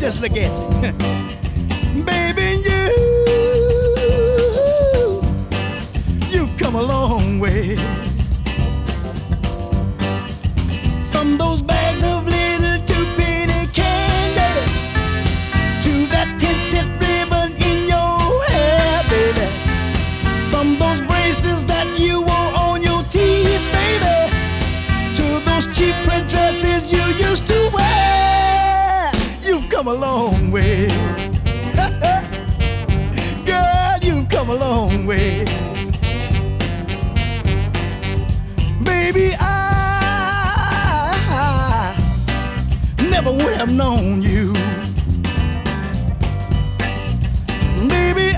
Just look at you. Baby, you've come a long way. From those bags of little two-penny candy to that 10-cent ribbon in your hair, baby. From those braces that you wore on your teeth, baby, to those cheap print dresses you used to wear. You've come a long way. Girl, you've come a long way. Baby, I never would have known you. Baby,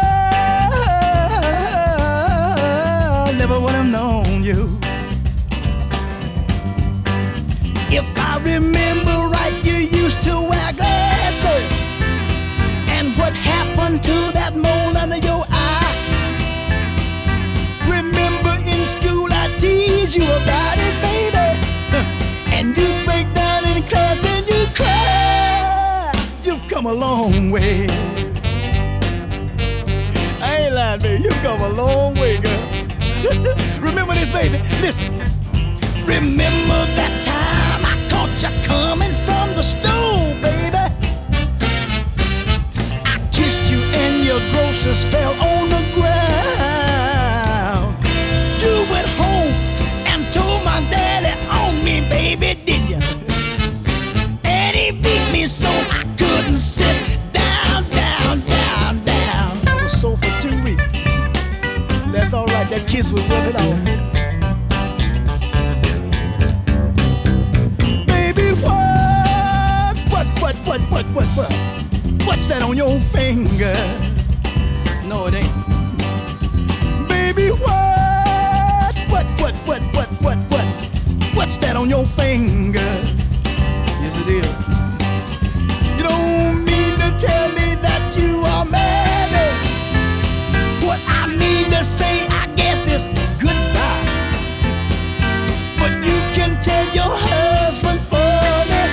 I never would have known you. If I remember right, you used to wear glasses. And what happened to that mole under your eye? Remember in school I teased you about it, baby. And you'd break down in class and you'd cry. You've come a long way. I ain't lying, baby. You've come a long way, girl. Remember this, baby. Listen. Remember that time I caught you coming from the stove, baby? I kissed you and your groceries fell on the ground. You went home and told my daddy on me, baby, did you? And he beat me so I couldn't sit down. I was sore for 2 weeks. That's alright, that kiss was worth it all. What? What's that on your finger? No, it ain't. Baby, what? What's that on your finger? Yes, it is. You don't mean to tell me that you are married. What I mean to say, I guess, is goodbye. But you can tell your husband for me.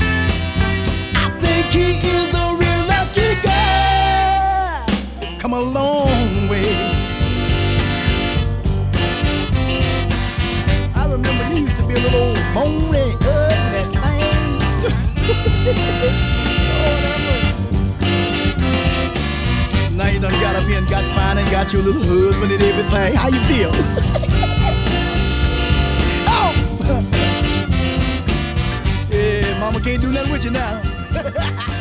He is a real lucky guy. You've come a long way. I remember you used to be a little old pony, that thing. Now you done got up here and got fine and got your little husband and everything. How you feel? Oh! Yeah, mama can't do nothing with you now.